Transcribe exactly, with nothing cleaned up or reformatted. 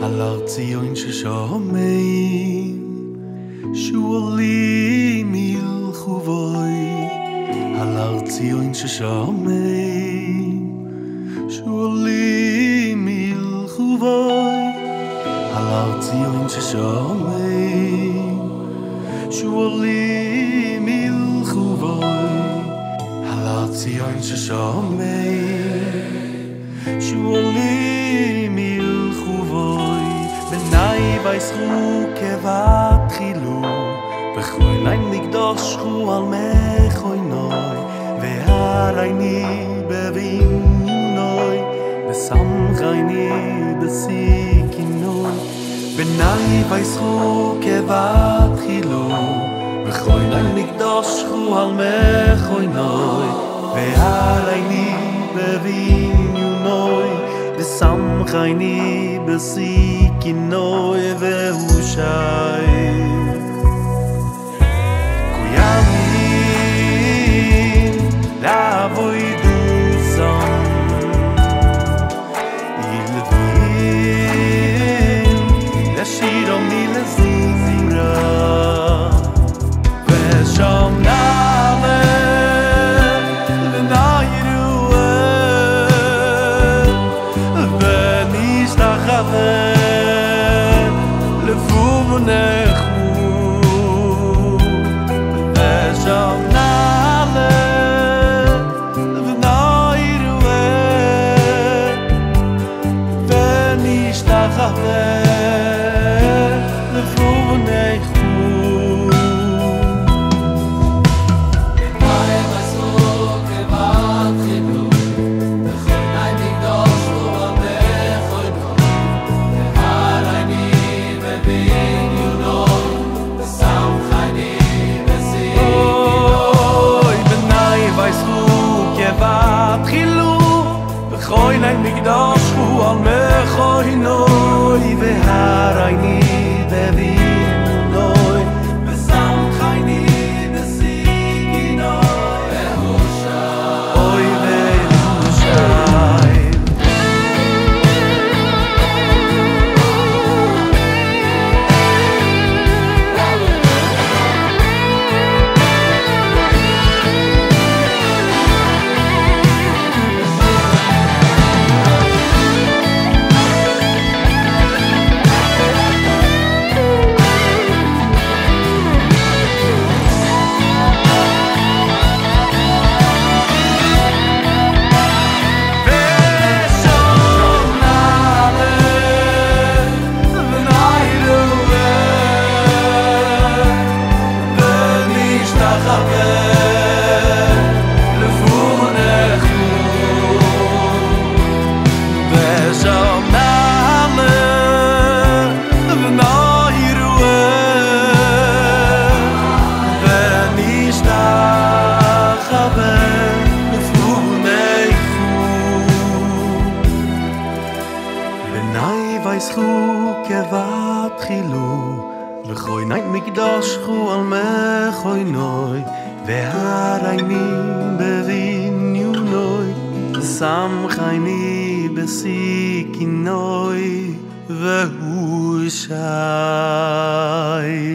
על הר ציון ששומעים שועלים ילכו בוי על הר ציון ששומעים שועלים ילכו בוי על הר ציון ששומעים שועלים ילכו בוי על הר ציון ששומעים שועלים ילכו בוי בני ויסחו כבתחילו בכויני נקדושו על מכוינוי והרייני בבינוי ושמחייני בסיקינוי בני ויסחו כבתחילו בכויני נקדושו על מכוינוי והרייני בבינוי ושמחייני בסיקינוי והושי קוימים לעבודו זון ילדים לשירו מלזמרה ושום Khoynay migdash hu al me khoynoy ve harayni bevinoy besam khayni besiginoy ve hushay oy ve hushay ויסחו כבתחילו וכויני מקדשו על מכוינוי והרייני בבינונוי ושמחייני בסיקינוי והושי